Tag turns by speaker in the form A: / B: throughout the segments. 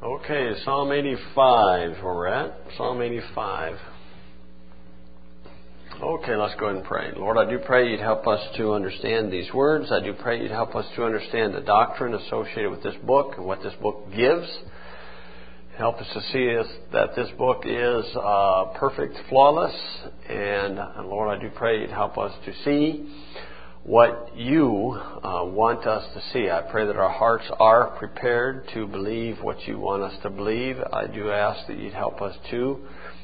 A: Okay, Psalm 85 where we're at. Psalm 85. Okay, let's go ahead and pray. Lord, I do pray you'd help us to understand these words. I do pray you'd help us to understand the doctrine associated with this book and what this book gives. Help us to see that this book is perfect, flawless. And Lord, I do pray you'd help us to see what you want us to see. I pray that our hearts are prepared to believe what you want us to believe. I do ask that you'd help us to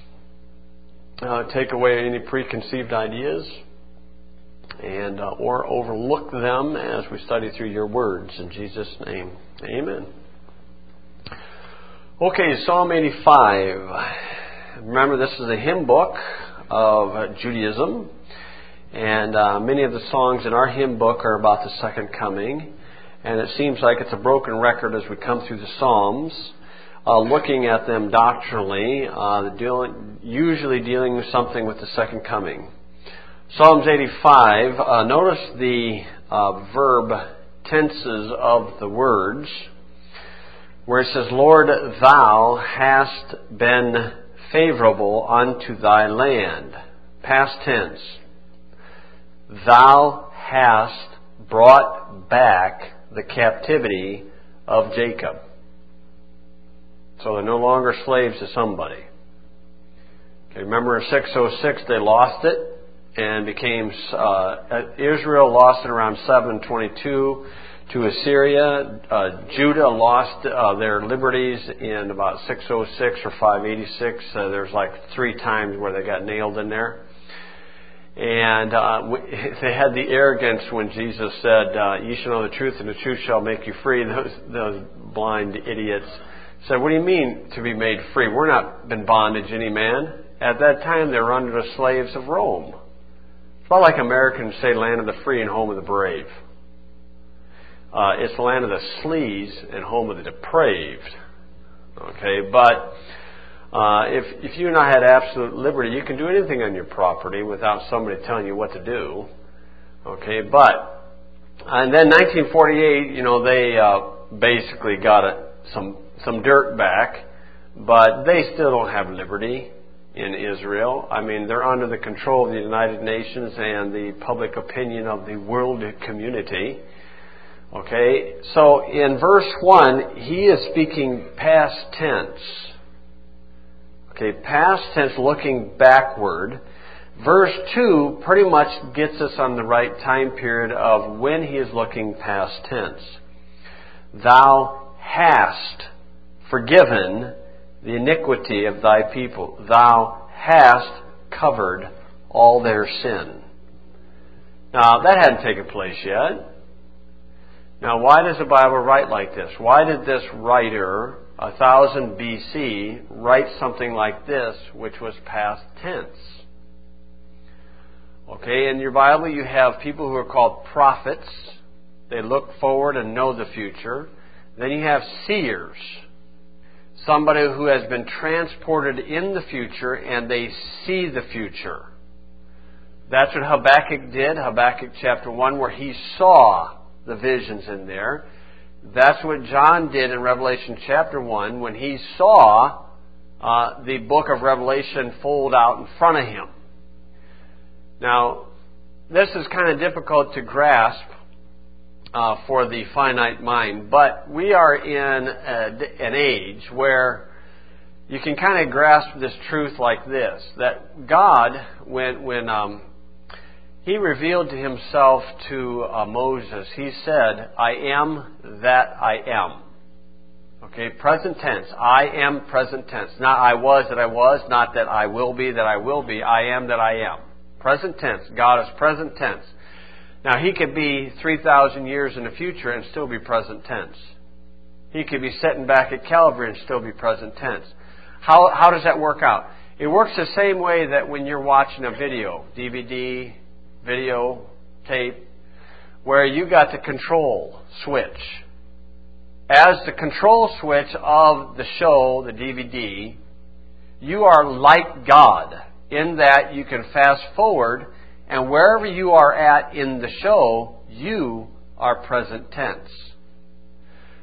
A: take away any preconceived ideas and or overlook them as we study through your words. In Jesus' name, amen. Okay, Psalm 85. Remember, this is a hymn book of Judaism. And many of the songs in our hymn book are about the second coming. And it seems like it's a broken record as we come through the Psalms, looking at them doctrinally, usually dealing with something with the second coming. Psalms 85, notice the verb tenses of the words, where it says, Lord, thou hast been favorable unto thy land. Past tense. Thou hast brought back the captivity of Jacob. So they're no longer slaves to somebody. Okay, remember in 606 they lost it and became, Israel lost it around 722 to Assyria. Judah lost their liberties in about 606 or 586. There's like 3 times where they got nailed in there. And they had the arrogance when Jesus said, "You shall know the truth, and the truth shall make you free." Those blind idiots said, "What do you mean to be made free? We're not in bondage, any man." At that time, they were under the slaves of Rome. It's not like Americans say, "Land of the free and home of the brave." It's the land of the sleaze and home of the depraved. Okay, but if you and I had absolute liberty, you can do anything on your property without somebody telling you what to do. Okay, but and then 1948, they basically got some dirt back, but they still don't have liberty in Israel. I mean, they're under the control of the United Nations and the public opinion of the world community. Okay, so in verse 1, he is speaking past tense. Okay, past tense looking backward. Verse 2 pretty much gets us on the right time period of when he is looking past tense. Thou hast forgiven the iniquity of thy people. Thou hast covered all their sin. Now, that hadn't taken place yet. Now, why does the Bible write like this? Why did this writer, 1000 BC, write something like this, which was past tense? Okay, in your Bible you have people who are called prophets. They look forward and know the future. Then you have seers. Somebody who has been transported in the future and they see the future. That's what Habakkuk did, Habakkuk chapter 1, where he saw the visions in there. That's what John did in Revelation chapter 1 when he saw the book of Revelation fold out in front of him. Now, this is kind of difficult to grasp for the finite mind, but we are in an age where you can kind of grasp this truth like this, that God, when He revealed to Himself to Moses, He said, I am that I am. Okay, present tense. I am present tense. Not I was that I was, not that I will be that I will be. I am that I am. Present tense. God is present tense. Now, He could be 3,000 years in the future and still be present tense. He could be sitting back at Calvary and still be present tense. How does that work out? It works the same way that when you're watching a video, DVD, video, tape, where you got the control switch. As the control switch of the show, the DVD, you are like God in that you can fast forward, and wherever you are at in the show, you are present tense.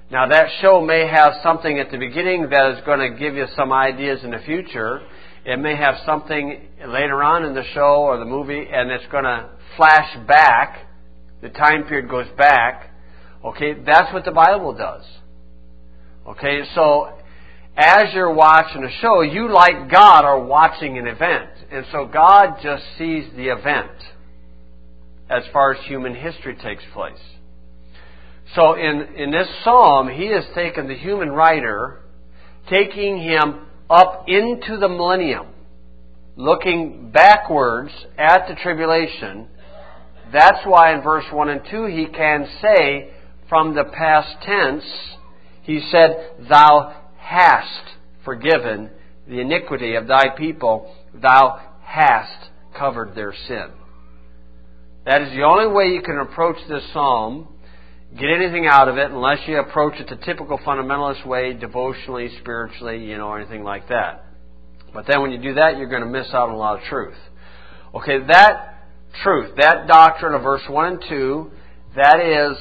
A: Now that show may have something at the beginning that is going to give you some ideas in the future. It may have something later on in the show or the movie, and it's going to flash back. The time period goes back. Okay, that's what the Bible does. Okay, so as you're watching a show, you, like God, are watching an event. And so God just sees the event as far as human history takes place. So in this psalm, he has taken the human writer, taking him up into the millennium, looking backwards at the tribulation. That's why in verse 1 and 2 he can say, from the past tense, he said, Thou hast forgiven the iniquity of thy people, thou hast covered their sin. That is the only way you can approach this psalm, get anything out of it, unless you approach it the typical fundamentalist way, devotionally, spiritually, or anything like that. But then when you do that, you're going to miss out on a lot of truth. Okay, that truth, that doctrine of verse 1 and 2, that is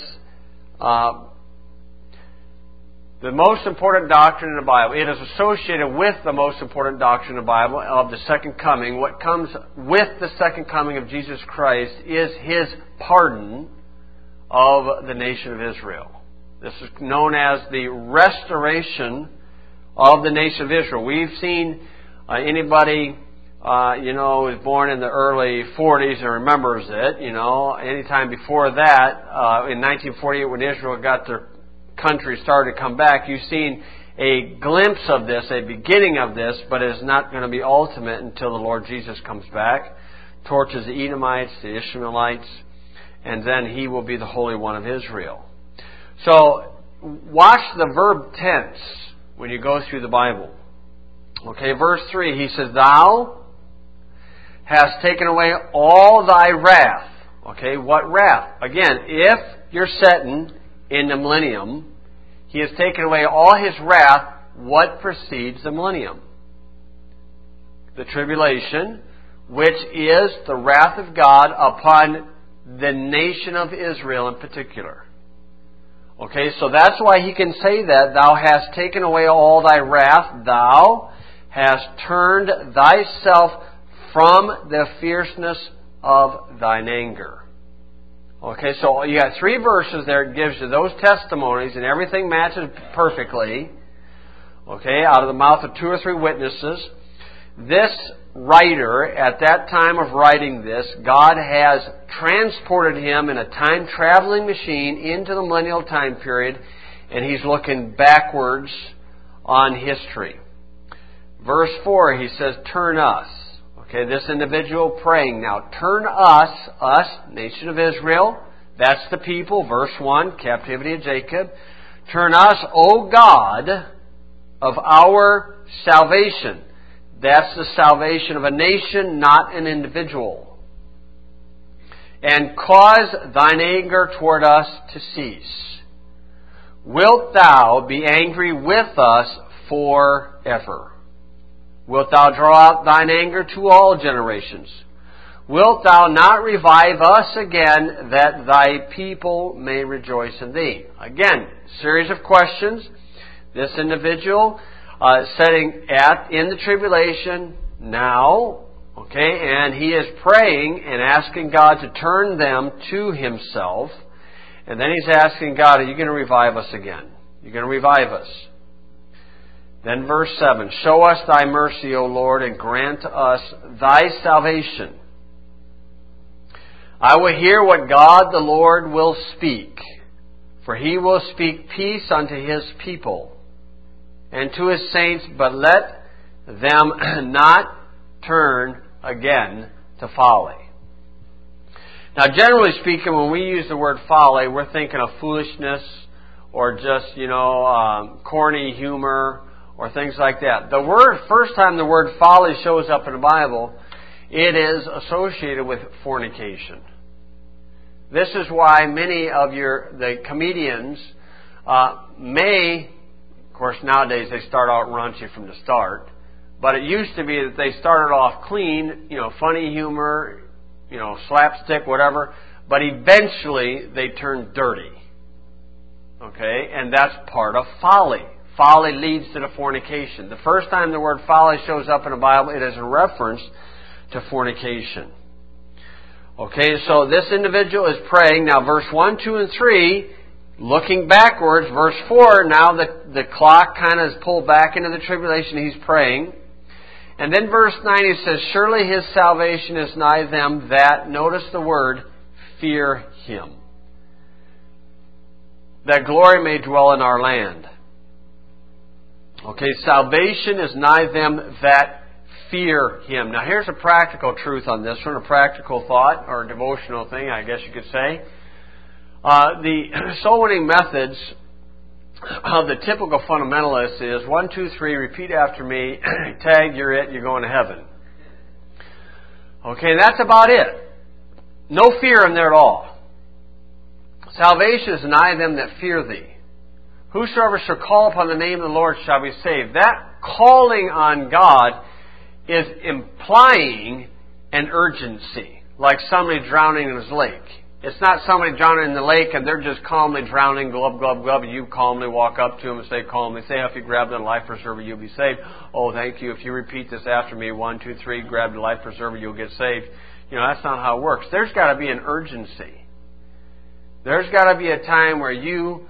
A: the most important doctrine in the Bible. It is associated with the most important doctrine in the Bible of the second coming. What comes with the second coming of Jesus Christ is His pardon of the nation of Israel. This is known as the restoration of the nation of Israel. We've seen anybody who was born in the early 40s and remembers it. Anytime before that, in 1948 when Israel got their country started to come back, you've seen a glimpse of this, a beginning of this, but it is not going to be ultimate until the Lord Jesus comes back, torches the Edomites, the Ishmaelites, and then He will be the Holy One of Israel. So, watch the verb tense when you go through the Bible. Okay, verse 3, he says, Thou hast taken away all thy wrath. Okay, what wrath? Again, if you're setting in the millennium, He has taken away all His wrath. What precedes the millennium? The tribulation, which is the wrath of God upon the nation of Israel in particular. Okay, so that's why he can say that, Thou hast taken away all thy wrath, thou hast turned thyself from the fierceness of thine anger. Okay, so you got 3 verses there. It gives you those testimonies, and everything matches perfectly. Okay, out of the mouth of 2 or 3 witnesses. This writer, at that time of writing this, God has transported him in a time-traveling machine into the millennial time period, and he's looking backwards on history. Verse 4, he says, Turn us. Okay, this individual praying now, turn us, nation of Israel, that's the people, verse 1, captivity of Jacob. Turn us, O God, of our salvation. That's the salvation of a nation, not an individual. And cause thine anger toward us to cease. Wilt thou be angry with us forever? Wilt thou draw out thine anger to all generations? Wilt thou not revive us again, that thy people may rejoice in thee? Again, series of questions. This individual sitting in the tribulation now, okay, and he is praying and asking God to turn them to Himself. And then he's asking God, Are you going to revive us again? You're going to revive us. Then verse 7, Show us thy mercy, O Lord, and grant us thy salvation. I will hear what God the Lord will speak, for He will speak peace unto His people and to His saints, but let them not turn again to folly. Now, generally speaking, when we use the word folly, we're thinking of foolishness or just, corny humor or things like that. First time the word folly shows up in the Bible, it is associated with fornication. This is why many of the comedians may, of course nowadays they start out raunchy from the start, but it used to be that they started off clean, funny humor, slapstick, whatever, but eventually they turned dirty. Okay? And that's part of folly. Folly leads to the fornication. The first time the word folly shows up in the Bible, it is a reference to fornication. Okay, so this individual is praying. Now, verse 1, 2, and 3, looking backwards, verse 4, now the clock kind of is pulled back into the tribulation. He's praying. And then verse 9, he says, surely his salvation is nigh them that, notice the word, fear him, that glory may dwell in our land. Okay, salvation is nigh them that fear him. Now here's a practical truth on this one, a practical thought, or a devotional thing, I guess you could say. The soul winning methods of the typical fundamentalist is 1, 2, 3, repeat after me, tag, you're it, you're going to heaven. Okay, that's about it. No fear in there at all. Salvation is nigh them that fear thee. Whosoever shall call upon the name of the Lord shall be saved. That calling on God is implying an urgency, like somebody drowning in his lake. It's not somebody drowning in the lake and they're just calmly drowning, glub, glub, glub, and you calmly walk up to them and say calmly, say, if you grab the life preserver, you'll be saved. Oh, thank you. If you repeat this after me, 1, 2, 3, grab the life preserver, you'll get saved. You know, that's not how it works. There's got to be an urgency. There's got to be a time where you,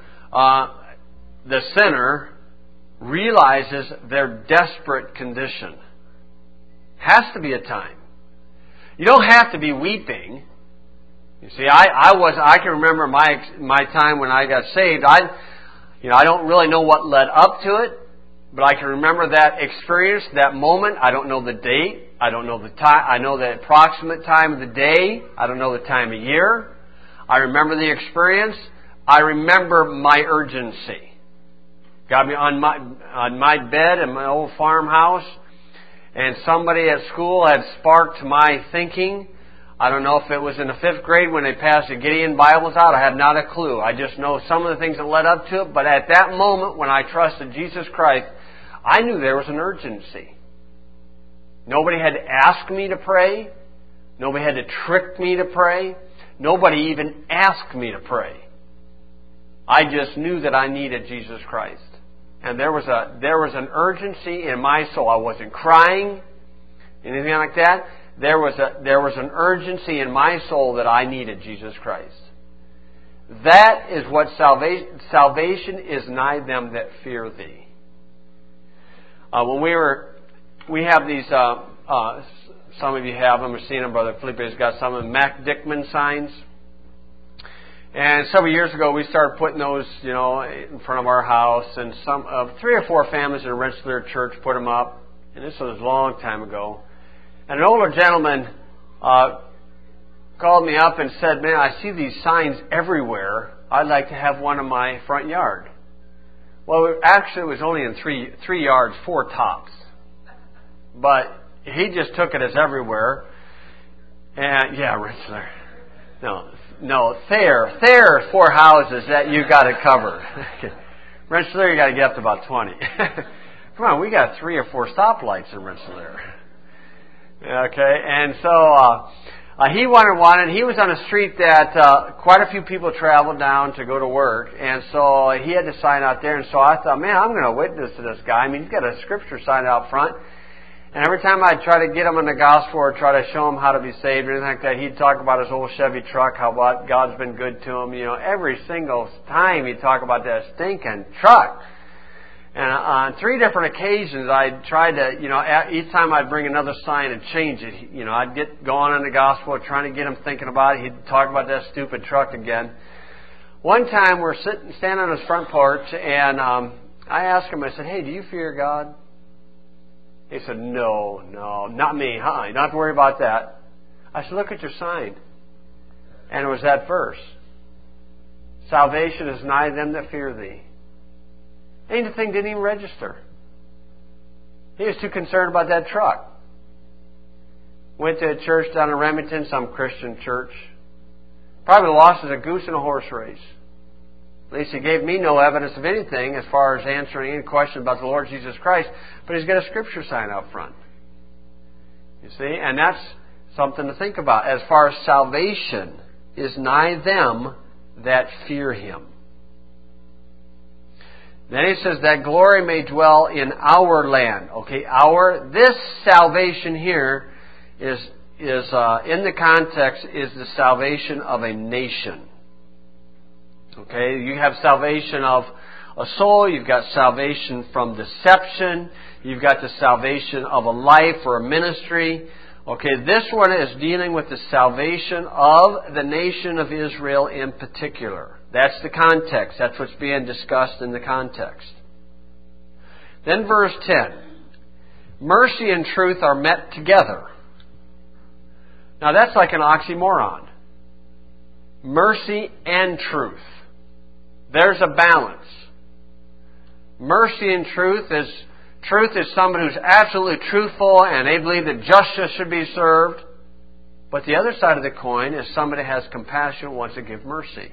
A: the sinner, realizes their desperate condition. Has to be a time. You don't have to be weeping. You see, I can remember my time when I got saved. I don't really know what led up to it, but I can remember that experience, that moment. I don't know the date. I don't know the time. I know the approximate time of the day. I don't know the time of year. I remember the experience. I remember my urgency. Got me on my bed in my old farmhouse, and somebody at school had sparked my thinking. I don't know if it was in the 5th grade when they passed the Gideon Bibles out. I have not a clue. I just know some of the things that led up to it. But at that moment when I trusted Jesus Christ, I knew there was an urgency. Nobody had to ask me to pray. Nobody had to trick me to pray. Nobody even asked me to pray. I just knew that I needed Jesus Christ. And there was an urgency in my soul. I wasn't crying, anything like that. There was an urgency in my soul that I needed Jesus Christ. That is what salvation is nigh them that fear thee. We have these, some of you have them or seen them. Brother Felipe has got some of them, Mac Dickman signs. And several years ago, we started putting those, in front of our house. And 3 or 4 families in a Rensselaer church put them up. And this was a long time ago. And an older gentleman called me up and said, man, I see these signs everywhere. I'd like to have one in my front yard. Well, actually, it was only in 3 yards, 4 tops. But he just took it as everywhere. And, yeah, Rensselaer. No, Thayer, 4 houses that you got to cover. Rensselaer, you got to get up to about 20. Come on, we got 3 or 4 stoplights in Rensselaer. Okay, and so he wanted one, and he was on a street that quite a few people traveled down to go to work, and so he had to sign out there. And so I thought, man, I'm going to witness to this guy. I mean, he's got a scripture sign out front. And every time I'd try to get him in the gospel or try to show him how to be saved or anything like that, he'd talk about his old Chevy truck, how God's been good to him. Every single time he'd talk about that stinking truck. And on 3 different occasions, I'd try to, each time I'd bring another sign and change it. I'd get going in the gospel, trying to get him thinking about it. He'd talk about that stupid truck again. One time, we're standing on his front porch, and I asked him, I said, hey, do you fear God? He said, no, not me. You don't have to worry about that. I said, look at your sign. And it was that verse. Salvation is nigh them that fear thee. And the thing didn't even register. He was too concerned about that truck. Went to a church down in Remington, some Christian church. Probably lost as a goose in a horse race. At least he gave me no evidence of anything as far as answering any question about the Lord Jesus Christ. But he's got a scripture sign out front. You see? And that's something to think about. As far as salvation is nigh them that fear him. Then he says that glory may dwell in our land. Okay, this salvation here is in the context is the salvation of a nation. Okay, you have salvation of a soul, you've got salvation from deception, you've got the salvation of a life or a ministry. Okay, this one is dealing with the salvation of the nation of Israel in particular. That's the context. That's what's being discussed in the context. Then verse 10. Mercy and truth are met together. Now that's like an oxymoron. Mercy and truth. There's a balance. Mercy and truth is someone who's absolutely truthful and they believe that justice should be served. But the other side of the coin is somebody who has compassion and wants to give mercy.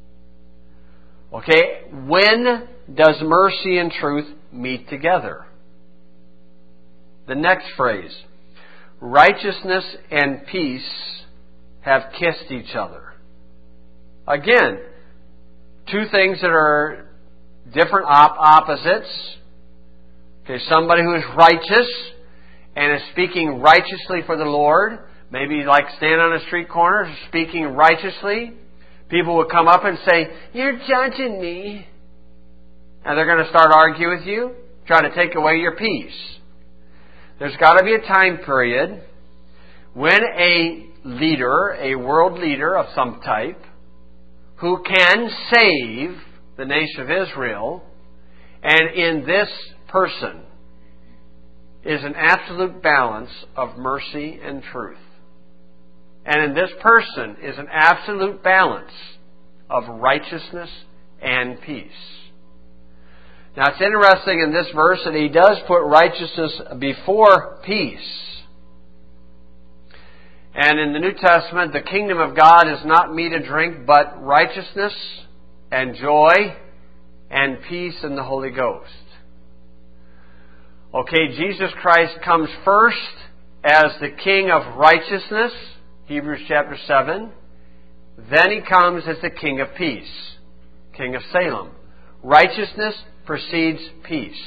A: Okay, when does mercy and truth meet together? The next phrase, righteousness and peace have kissed each other. Again, two things that are different opposites. Okay, somebody who is righteous and is speaking righteously for the Lord, maybe like standing on a street corner speaking righteously. People would come up and say, "You're judging me." And they're going to start arguing with you, try to take away your peace. There's got to be a time period when a leader, a world leader of some type, who can save the nation of Israel, and in this person is an absolute balance of mercy and truth. And in this person is an absolute balance of righteousness and peace. Now it's interesting in this verse that he does put righteousness before peace. And in the New Testament, the kingdom of God is not meat and drink, but righteousness and joy and peace in the Holy Ghost. Okay, Jesus Christ comes first as the King of righteousness, Hebrews chapter 7. Then He comes as the King of peace, King of Salem. Righteousness precedes peace.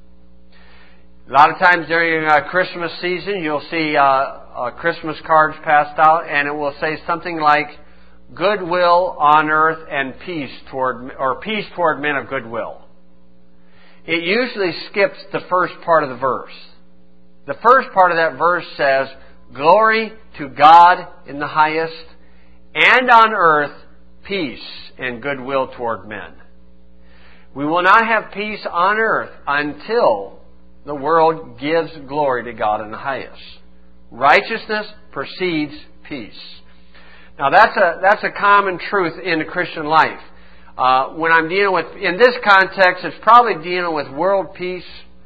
A: A lot of times during Christmas season, you'll see Christmas cards passed out, and it will say something like, goodwill on earth and peace toward men of goodwill. It usually skips the first part of the verse. The first part of that verse says, glory to God in the highest, and on earth peace and goodwill toward men. We will not have peace on earth until the world gives glory to God in the highest. Righteousness precedes peace. Now that's a common truth in the Christian life. When I'm dealing with, in this context, it's probably dealing with world peace.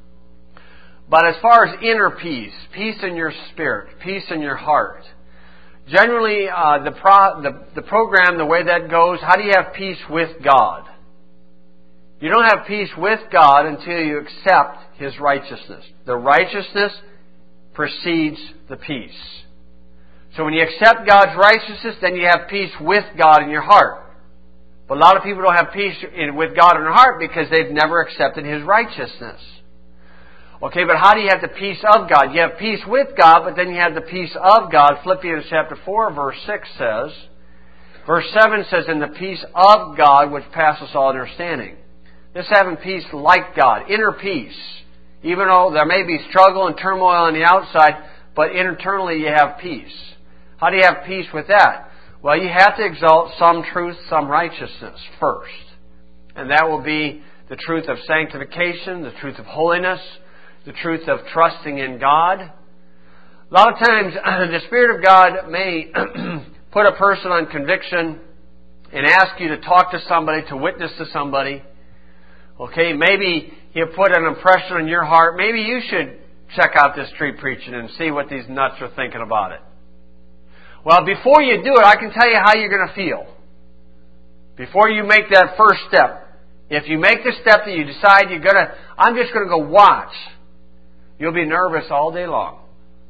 A: But as far as inner peace, peace in your spirit, peace in your heart, generally the program, the way that goes, how do you have peace with God? You don't have peace with God until you accept His righteousness. The righteousness precedes the peace. So when you accept God's righteousness, then you have peace with God in your heart. But a lot of people don't have peace with God in their heart because they've never accepted His righteousness. Okay, but how do you have the peace of God? You have peace with God, but then you have the peace of God. Philippians chapter 4, verse 6 says, verse 7 says, in the peace of God which passes all understanding. This having peace like God, inner peace. Even though there may be struggle and turmoil on the outside, but internally you have peace. How do you have peace with that? Well, you have to exalt some truth, some righteousness first. And that will be the truth of sanctification, the truth of holiness, the truth of trusting in God. A lot of times, the Spirit of God may put a person on conviction and ask you to talk to somebody, to witness to somebody. Okay, maybe He'll put an impression on your heart. Maybe you should check out this street preaching and see what these nuts are thinking about it. Well, before you do it, I can tell you how you're going to feel. Before you make that first step. If you make the step that you decide I'm just going to go watch, you'll be nervous all day long.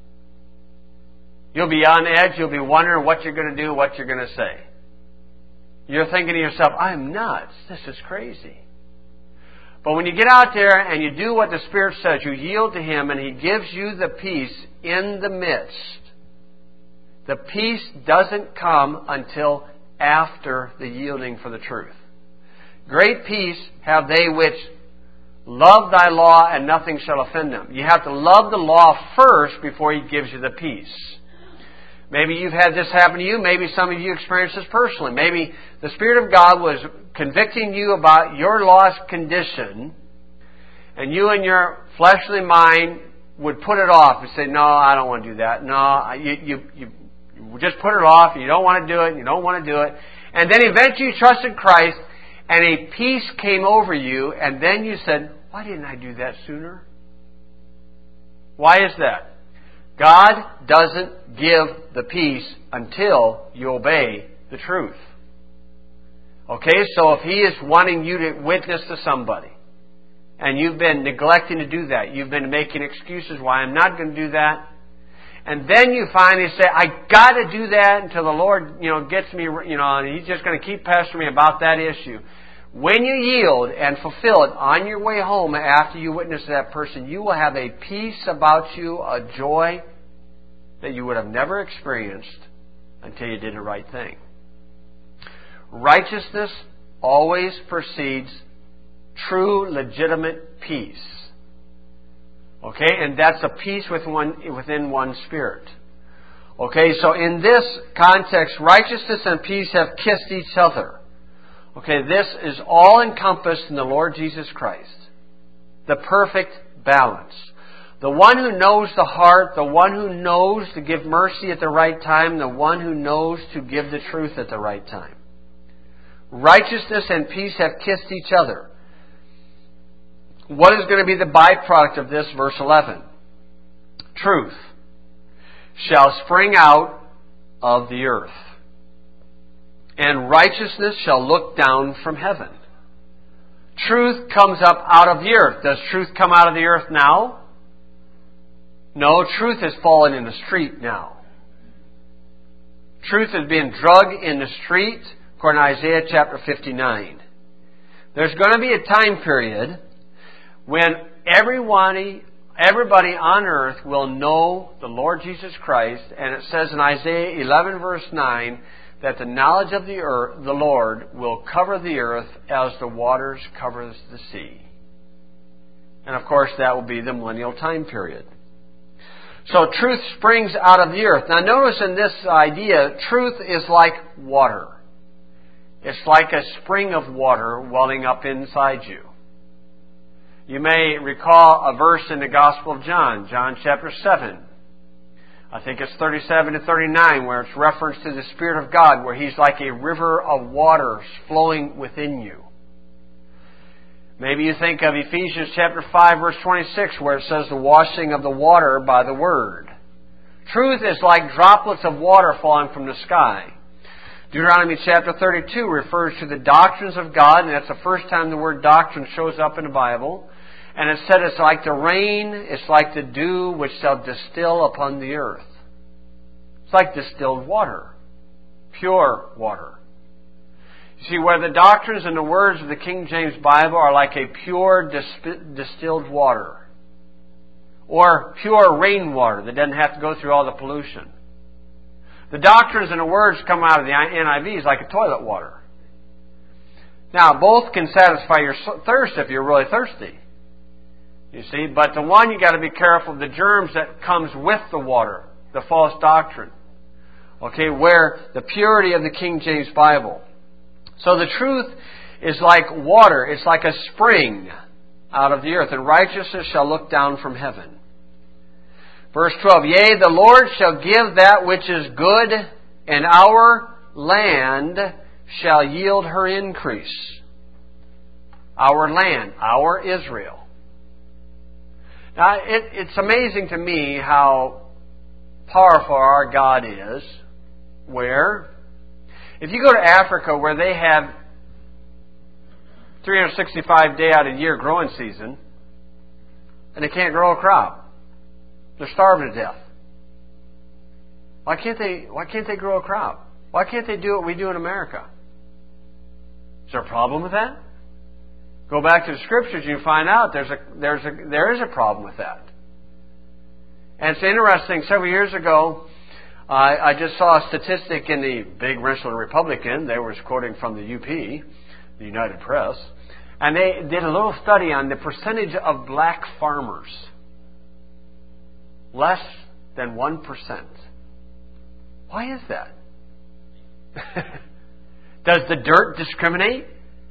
A: You'll be on edge. You'll be wondering what you're going to do, what you're going to say. You're thinking to yourself, I'm nuts. This is crazy. But when you get out there and you do what the Spirit says, you yield to Him and He gives you the peace in the midst. The peace doesn't come until after the yielding for the truth. Great peace have they which love Thy law, and nothing shall offend them. You have to love the law first before He gives you the peace. Maybe you've had this happen to you. Maybe some of you experienced this personally. Maybe the Spirit of God was convicting you about your lost condition, and you in your fleshly mind would put it off and say, no, I don't want to do that. No, you just put it off. You don't want to do it. You don't want to do it. And then eventually you trusted Christ, and a peace came over you, and then you said, why didn't I do that sooner? Why is that? God doesn't give the peace until you obey the truth. Okay, so if He is wanting you to witness to somebody, and you've been neglecting to do that, you've been making excuses why I'm not going to do that, and then you finally say, I got to do that until the Lord, gets me, and He's just going to keep pestering me about that issue. When you yield and fulfill it on your way home after you witness to that person, you will have a peace about you, a joy that you would have never experienced until you did the right thing. Righteousness always precedes true, legitimate peace. Okay? And that's a peace within one's spirit. Okay? So in this context, righteousness and peace have kissed each other. Okay? This is all encompassed in the Lord Jesus Christ. The perfect balance. The one who knows the heart, the one who knows to give mercy at the right time, the one who knows to give the truth at the right time. Righteousness and peace have kissed each other. What is going to be the byproduct of this? Verse 11. Truth shall spring out of the earth, and righteousness shall look down from heaven. Truth comes up out of the earth. Does truth come out of the earth now? No, truth has fallen in the street now. Truth is being drug in the street, according to Isaiah chapter 59. There's going to be a time period when everybody on earth will know the Lord Jesus Christ, and it says in Isaiah 11 verse 9 that the knowledge of the Lord will cover the earth as the waters covers the sea. And of course that will be the millennial time period. So truth springs out of the earth. Now notice in this idea, truth is like water. It's like a spring of water welling up inside you. You may recall a verse in the Gospel of John, John chapter 7. I think it's 37 to 39, where it's reference to the Spirit of God, where He's like a river of water flowing within you. Maybe you think of Ephesians chapter 5 verse 26, where it says the washing of the water by the Word. Truth is like droplets of water falling from the sky. Deuteronomy chapter 32 refers to the doctrines of God, and that's the first time the word doctrine shows up in the Bible. And it said it's like the rain, it's like the dew which shall distill upon the earth. It's like distilled water. Pure water. You see, where the doctrines and the words of the King James Bible are like a pure distilled water. Or pure rainwater that doesn't have to go through all the pollution. The doctrines and the words come out of the NIV is like a toilet water. Now, both can satisfy your thirst if you're really thirsty. You see, but the one you got to be careful of the germs that comes with the water, the false doctrine. Okay, where the purity of the King James Bible. So the truth is like water. It's like a spring out of the earth, and righteousness shall look down from heaven. Verse 12, Yea, the Lord shall give that which is good, and our land shall yield her increase. Our land, our Israel. Now, it's amazing to me how powerful our God is, where, if you go to Africa where they have 365 day out of the year growing season, and they can't grow a crop. They're starving to death. Why can't they grow a crop? Why can't they do what we do in America? Is there a problem with that? Go back to the Scriptures and you find out there is a problem with that. And it's interesting, several years ago, I just saw a statistic in the big Richland Republican. They were quoting from the UP, the United Press, and they did a little study on the percentage of black farmers. Less than 1%. Why is that? Does the dirt discriminate?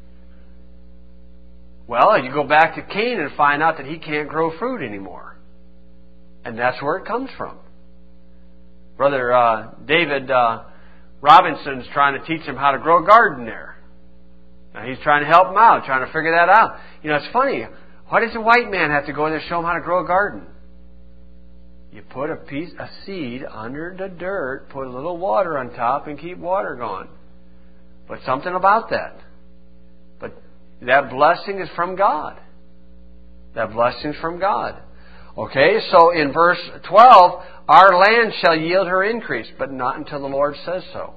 A: Well, you go back to Cain and find out that he can't grow fruit anymore. And that's where it comes from. Brother David Robinson's trying to teach him how to grow a garden there. Now he's trying to help him out, trying to figure that out. You know, it's funny. Why does a white man have to go in there and show him how to grow a garden? You put a seed under the dirt, put a little water on top, and keep water going. But something about that. But that blessing is from God. That blessing is from God. Okay, so in verse 12, our land shall yield her increase, but not until the Lord says so.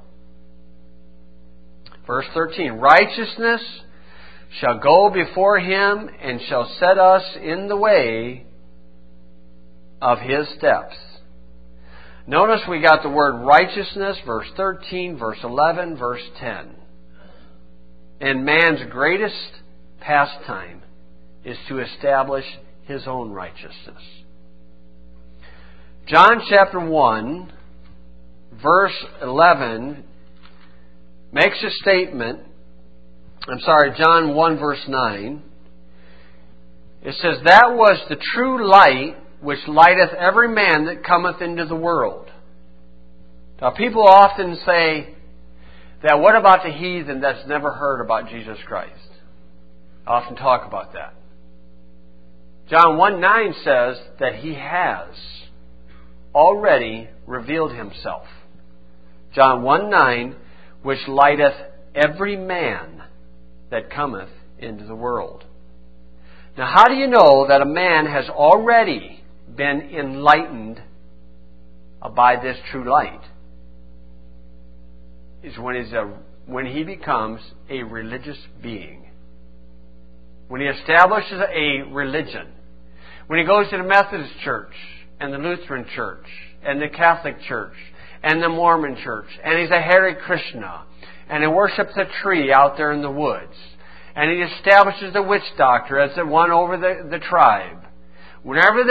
A: Verse 13, righteousness shall go before him and shall set us in the way of his steps. Notice we got the word righteousness, verse 13, verse 11, verse 10. And man's greatest pastime is to establish his own righteousness. John chapter 1, verse 11, makes a statement. John 1, verse 9. It says, that was the true light which lighteth every man that cometh into the world. Now people often say that what about the heathen that's never heard about Jesus Christ? I often talk about that. John 1:9 says that He has already revealed Himself. John 1:9, which lighteth every man that cometh into the world. Now how do you know that a man has already been enlightened by this true light? Is when he becomes a religious being. When he establishes a religion. When he goes to the Methodist Church and the Lutheran Church and the Catholic Church and the Mormon Church, and he's a Hare Krishna, and he worships a tree out there in the woods, and he establishes the witch doctor as the one over the tribe. Whenever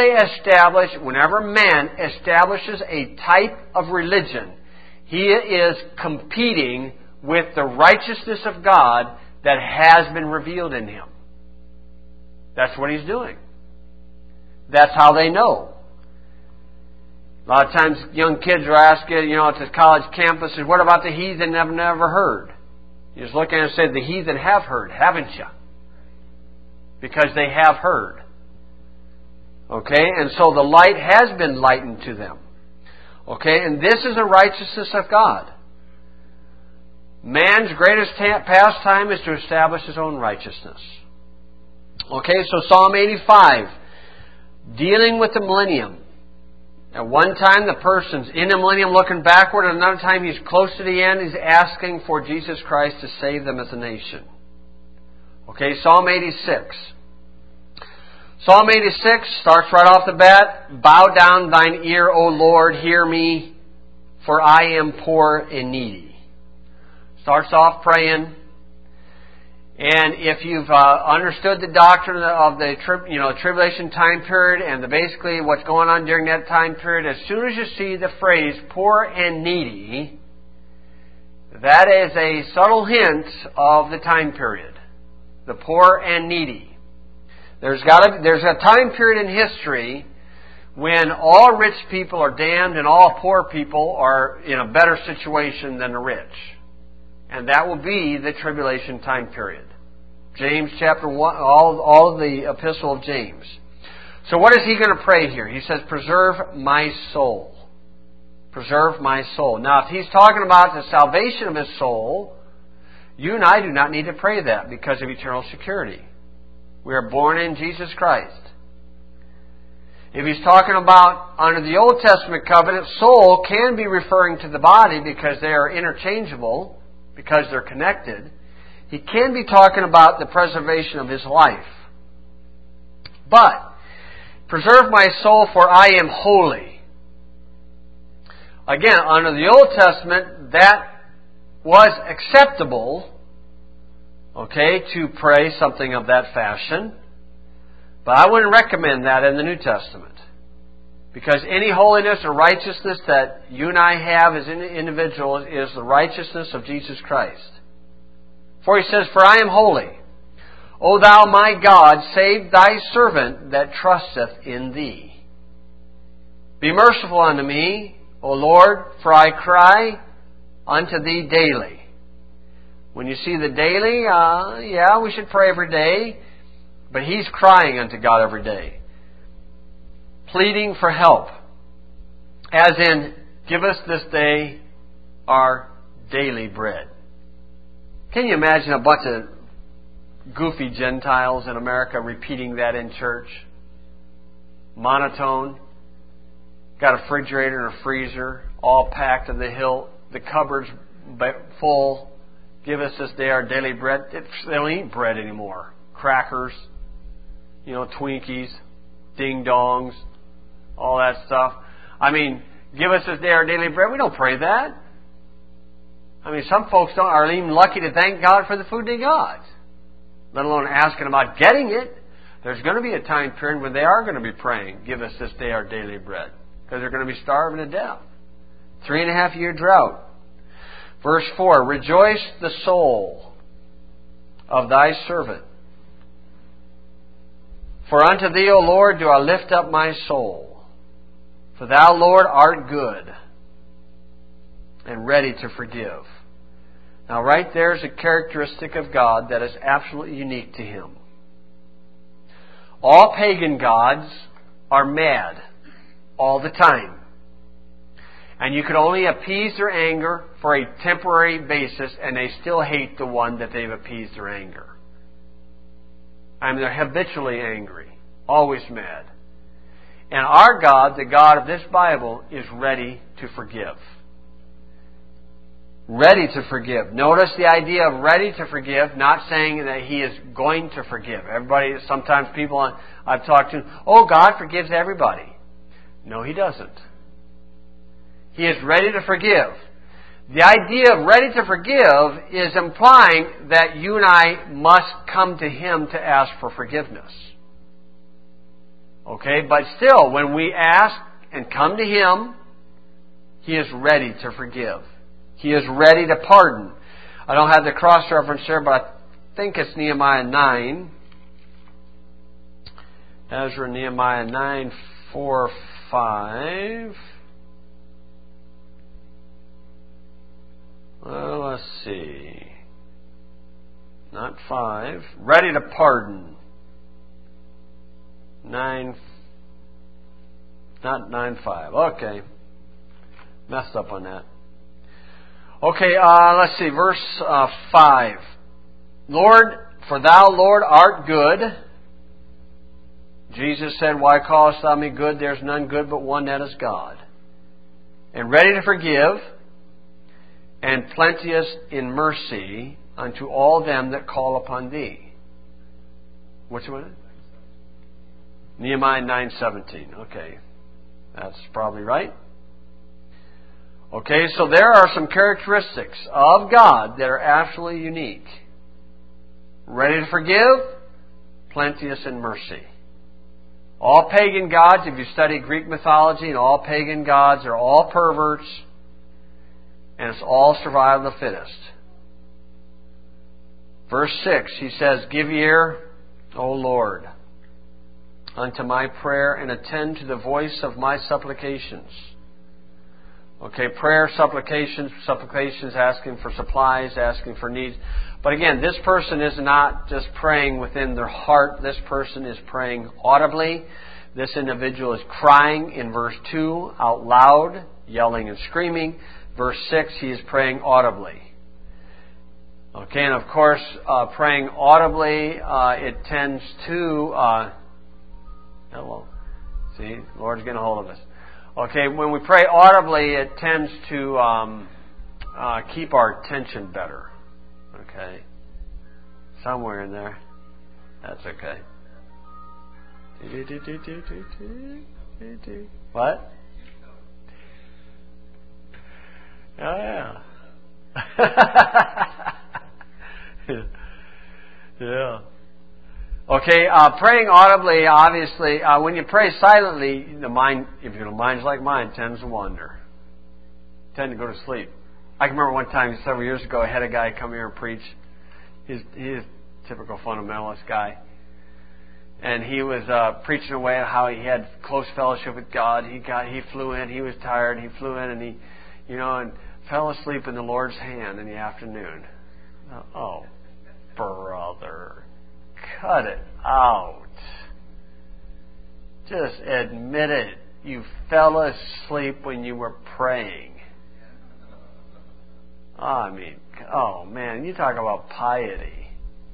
A: man establishes a type of religion, he is competing with the righteousness of God that has been revealed in him. That's what he's doing. That's how they know. A lot of times young kids are asking, at the college campuses, what about the heathen I've never heard? You just look at it and say, the heathen have heard, haven't you? Because they have heard. Okay, and so the light has been lightened to them. Okay, and this is the righteousness of God. Man's greatest pastime is to establish his own righteousness. Okay, so Psalm 85, dealing with the millennium. At one time the person's in the millennium looking backward, and another time he's close to the end, he's asking for Jesus Christ to save them as a nation. Okay, Psalm 86. Psalm 86 starts right off the bat. Bow down thine ear, O Lord, hear me, for I am poor and needy. Starts off praying. And if you've understood the doctrine of the tribulation time period and basically what's going on during that time period, as soon as you see the phrase poor and needy, that is a subtle hint of the time period. The poor and needy. There's a time period in history when all rich people are damned and all poor people are in a better situation than the rich. And that will be the tribulation time period. James chapter 1, all of the epistle of James. So what is he going to pray here? He says, preserve my soul. Preserve my soul. Now if he's talking about the salvation of his soul, you and I do not need to pray that because of eternal security. We are born in Jesus Christ. If he's talking about under the Old Testament covenant, soul can be referring to the body because they are interchangeable, because they're connected. He can be talking about the preservation of his life. But, preserve my soul, for I am holy. Again, under the Old Testament, that was acceptable, to pray something of that fashion. But I wouldn't recommend that in the New Testament. Because any holiness or righteousness that you and I have as individuals is the righteousness of Jesus Christ. For he says, for I am holy. O thou my God, save thy servant that trusteth in thee. Be merciful unto me, O Lord, for I cry unto thee daily. When you see the daily, we should pray every day. But he's crying unto God every day. Pleading for help. As in, give us this day our daily bread. Can you imagine a bunch of goofy Gentiles in America repeating that in church? Monotone. Got a refrigerator and a freezer, all packed to the hilt. The cupboard's full. Give us this day our daily bread. They don't eat bread anymore. Crackers, Twinkies, ding-dongs, all that stuff. Give us this day our daily bread. We don't pray that. Some folks are even lucky to thank God for the food they got, let alone asking about getting it. There's going to be a time period when they are going to be praying, give us this day our daily bread, because they're going to be starving to death. 3.5-year drought. Verse 4, rejoice the soul of thy servant. For unto thee, O Lord, do I lift up my soul. For thou, Lord, art good and ready to forgive. Now, right there is a characteristic of God that is absolutely unique to Him. All pagan gods are mad all the time. And you could only appease their anger for a temporary basis, and they still hate the one that they've appeased their anger. They're habitually angry, always mad. And our God, the God of this Bible, is ready to forgive. Ready to forgive. Notice the idea of ready to forgive, not saying that He is going to forgive. Sometimes people I've talked to, God forgives everybody. No, He doesn't. He is ready to forgive. The idea of ready to forgive is implying that you and I must come to Him to ask for forgiveness. But still, when we ask and come to Him, He is ready to forgive. He is ready to pardon. I don't have the cross-reference here, but I think it's Nehemiah 9. Ezra, Nehemiah 9, 4, 5. Well, let's see. Not 5. Ready to pardon. 9. Not 9:5. Okay. Messed up on that. Okay, let's see. Verse 5. Lord, for thou, Lord, art good. Jesus said, why callest thou me good? There's none good but one, that is God. And ready to forgive, and plenteous in mercy unto all them that call upon thee. Which one? Nehemiah 9:17. Okay. That's probably right. Okay, so there are some characteristics of God that are absolutely unique. Ready to forgive, plenteous in mercy. All pagan gods, if you study Greek mythology, and all pagan gods are all perverts, and it's all survival of the fittest. Verse 6, he says, give ear, O Lord, unto my prayer, and attend to the voice of my supplications. Okay, prayer, supplications asking for supplies, asking for needs. But again, this person is not just praying within their heart. This person is praying audibly. This individual is crying in verse 2 out loud, yelling and screaming. Verse 6, he is praying audibly. Okay, and of course, praying audibly, it tends to... hello. See, the Lord's getting a hold of us. Okay, when we pray audibly, it tends to keep our attention better. Okay, Somewhere in there. That's okay. What? Oh, yeah. Yeah. Okay, praying audibly, obviously, when you pray silently, the mind, if your mind's like mine, tends to wander. Tend to go to sleep. I can remember one time several years ago, I had a guy come here and preach. He's a typical fundamentalist guy. And he was preaching away how he had close fellowship with God. He flew in, he was tired, he flew in and he, and fell asleep in the Lord's hand in the afternoon. Oh, brother, cut it out. Just admit it. You fell asleep when you were praying. Oh man, you talk about piety.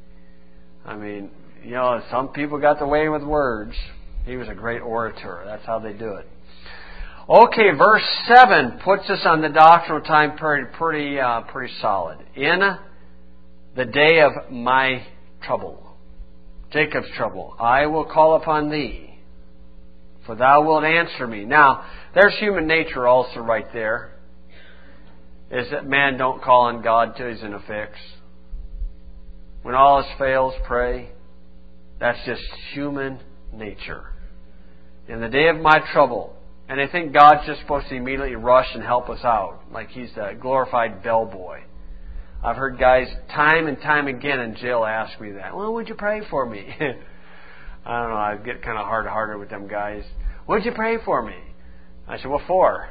A: Some people got the way with words. He was a great orator. That's how they do it. Okay, verse 7 puts us on the doctrinal time period pretty solid. In the day of my trouble, Jacob's trouble, I will call upon thee, for thou wilt answer me. Now, there's human nature also right there. Is that man don't call on God till he's in a fix. When all else fails, pray. That's just human nature. In the day of my trouble, and I think God's just supposed to immediately rush and help us out, like He's a glorified bellboy. I've heard guys time and time again in jail ask me that. Well, would you pray for me? I don't know, I get kind of hard-hearted with them guys. Would you pray for me? I said, what for?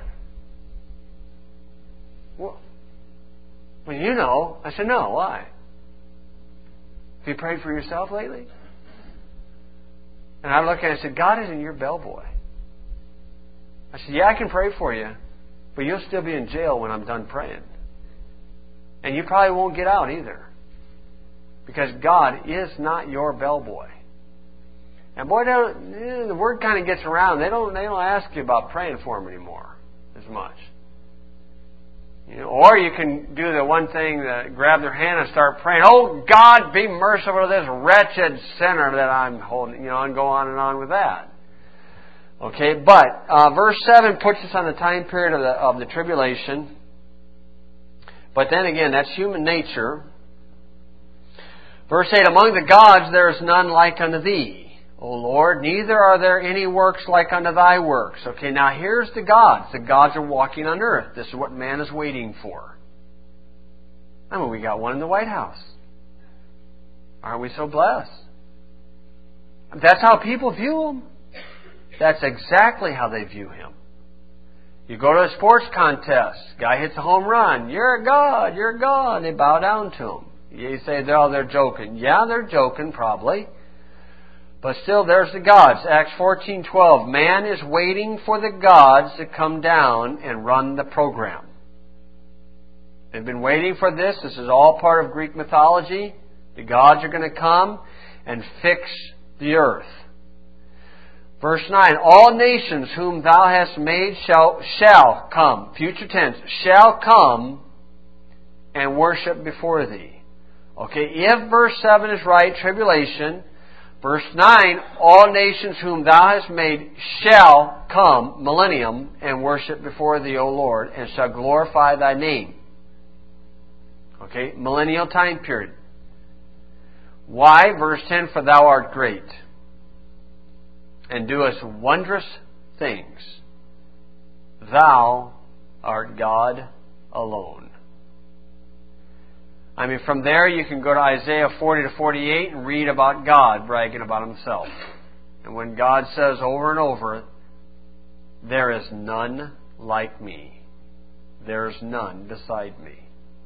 A: Well, I said, no, why? Have you prayed for yourself lately? And I looked at it and I said, God isn't your bellboy. I said, yeah, I can pray for you, but you'll still be in jail when I'm done praying. And you probably won't get out either. Because God is not your bellboy. And boy, the word kind of gets around. They don't ask you about praying for them anymore as much. Or you can do the one thing that grab their hand and start praying. Oh God, be merciful to this wretched sinner that I'm holding. And go on and on with that. Okay, but verse 7 puts us on the time period of the tribulation. But then again, that's human nature. Verse 8, among the gods there is none like unto thee, O Lord, neither are there any works like unto thy works. Okay, now here's the gods. The gods are walking on earth. This is what man is waiting for. We got one in the White House. Aren't we so blessed? That's how people view him. That's exactly how they view him. You go to a sports contest. Guy hits a home run. You're a god. You're a god. They bow down to him. You say, they're joking. Yeah, they're joking, probably. But still, there's the gods. Acts 14:12. Man is waiting for the gods to come down and run the program. They've been waiting for this. This is all part of Greek mythology. The gods are going to come and fix the earth. Verse 9. All nations whom thou hast made shall come. Future tense. Shall come and worship before thee. Okay, if verse 7 is right, tribulation. Verse 9, all nations whom thou hast made shall come, millennium, and worship before thee, O Lord, and shall glorify thy name. Okay, millennial time period. Why? Verse 10, for thou art great, and doest wondrous things. Thou art God alone. From there you can go to Isaiah 40 to 48 and read about God bragging about Himself. And when God says over and over, there is none like me. There is none beside me.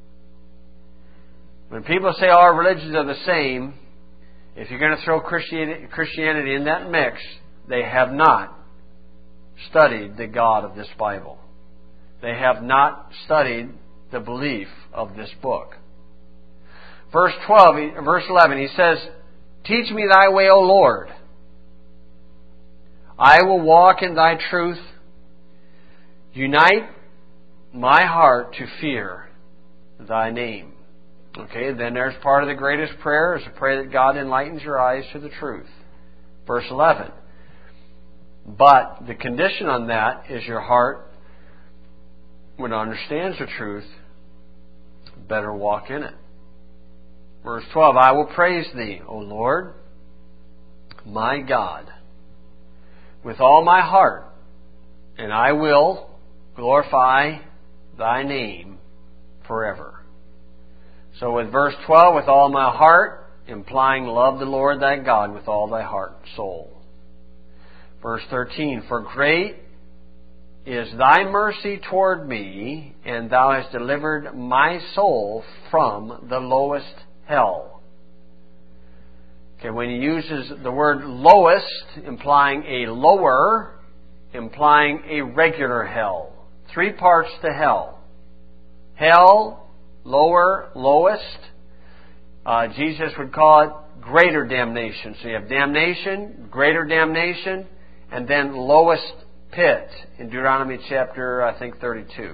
A: When people say all religions are the same, if you're going to throw Christianity in that mix, they have not studied the God of this Bible. They have not studied the belief of this book. Verse 11, he says, teach me thy way, O Lord. I will walk in thy truth. Unite my heart to fear thy name. Okay, then there's part of the greatest prayer is to pray that God enlightens your eyes to the truth. Verse 11. But the condition on that is your heart, when it understands the truth, better walk in it. Verse 12, I will praise Thee, O Lord, my God, with all my heart, and I will glorify Thy name forever. So with verse 12, with all my heart, implying love the Lord thy God with all thy heart and soul. Verse 13, for great is Thy mercy toward me, and Thou hast delivered my soul from the lowest hell. Okay, when he uses the word lowest, implying a lower, implying a regular hell. 3 parts to hell. Hell, lower, lowest. Jesus would call it greater damnation. So you have damnation, greater damnation, and then lowest pit in Deuteronomy chapter, 32.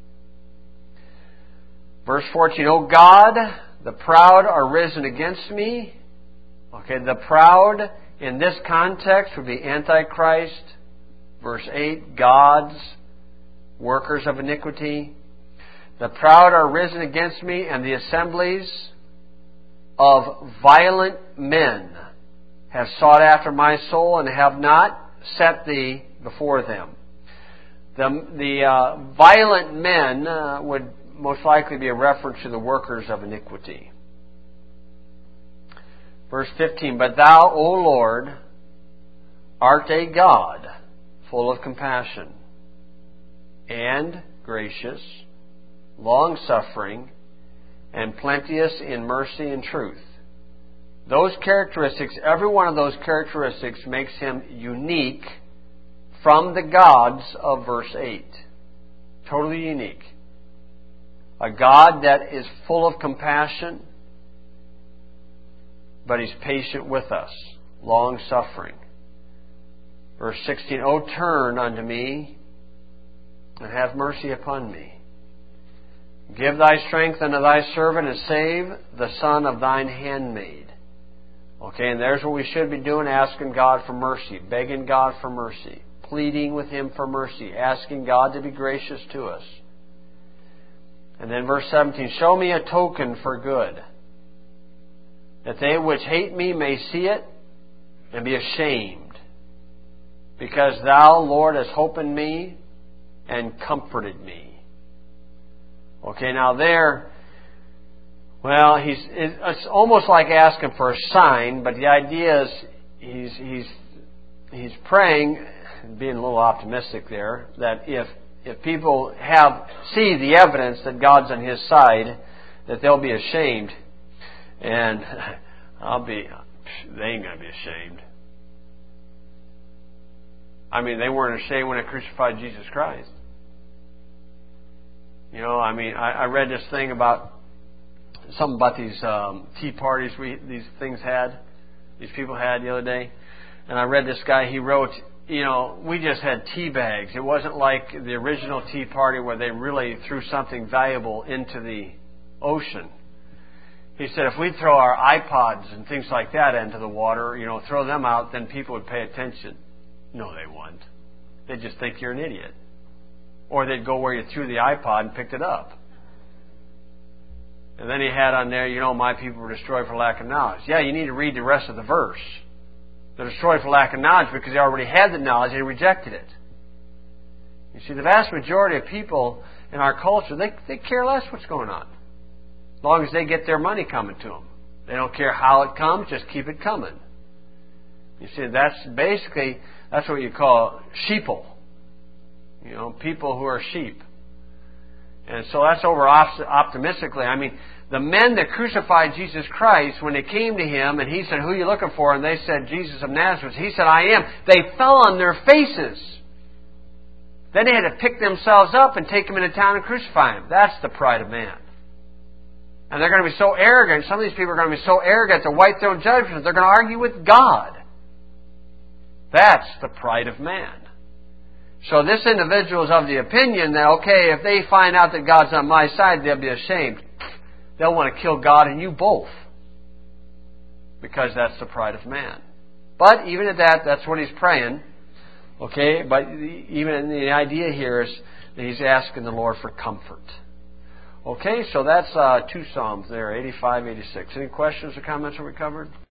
A: Verse 14, O God, the proud are risen against me. Okay, the proud in this context would be Antichrist. Verse 8, gods, workers of iniquity. The proud are risen against me, and the assemblies of violent men have sought after my soul and have not set Thee before them. The violent men would most likely be a reference to the workers of iniquity. Verse 15, but Thou, O Lord, art a God full of compassion and gracious, long-suffering, and plenteous in mercy and truth. Those characteristics, every one of those characteristics makes Him unique from the gods of verse 8. Totally unique. A God that is full of compassion, but He's patient with us, long-suffering. Verse 16, O turn unto me, and have mercy upon me. Give Thy strength unto Thy servant, and save the son of Thine handmaid. Okay, and there's what we should be doing, asking God for mercy, begging God for mercy, pleading with Him for mercy, asking God to be gracious to us. And then verse 17, show me a token for good, that they which hate me may see it and be ashamed, because Thou, Lord, hast hope in me and comforted me. Okay, now there, well, it's almost like asking for a sign, but the idea is he's praying, being a little optimistic there, that if people see the evidence that God's on His side, that they'll be ashamed. And they ain't going to be ashamed. I mean, they weren't ashamed when they crucified Jesus Christ. You know, I mean, I read this thing about something about these tea parties these people had the other day. And I read this guy, he wrote, you know, we just had tea bags. It wasn't like the original tea party where they really threw something valuable into the ocean. He said if we throw our iPods and things like that into the water, you know, throw them out, then people would pay attention. No, they wouldn't. They'd just think you're an idiot. Or they'd go where you threw the iPod and picked it up. And then he had on there, you know, my people were destroyed for lack of knowledge. Yeah, you need to read the rest of the verse. They're destroyed for lack of knowledge because they already had the knowledge and they rejected it. You see, the vast majority of people in our culture, they care less what's going on. As long as they get their money coming to them. They don't care how it comes, just keep it coming. You see, that's what you call sheeple. You know, people who are sheep. And so that's over optimistically. I mean, the men that crucified Jesus Christ, when they came to Him and He said, who are you looking for? And they said, Jesus of Nazareth. He said, I am. They fell on their faces. Then they had to pick themselves up and take Him into town and crucify Him. That's the pride of man. And they're going to be so arrogant. Some of these people are going to be so arrogant to wipe their own judgment. They're going to argue with God. That's the pride of man. So this individual is of the opinion that, okay, if they find out that God's on my side, they'll be ashamed. they'll want to kill God and you both. Because that's the pride of man. But even at that, that's what he's praying. Okay? But even the idea here is that he's asking the Lord for comfort. Okay? So that's 2 Psalms there, 85, 86. Any questions or comments that we covered?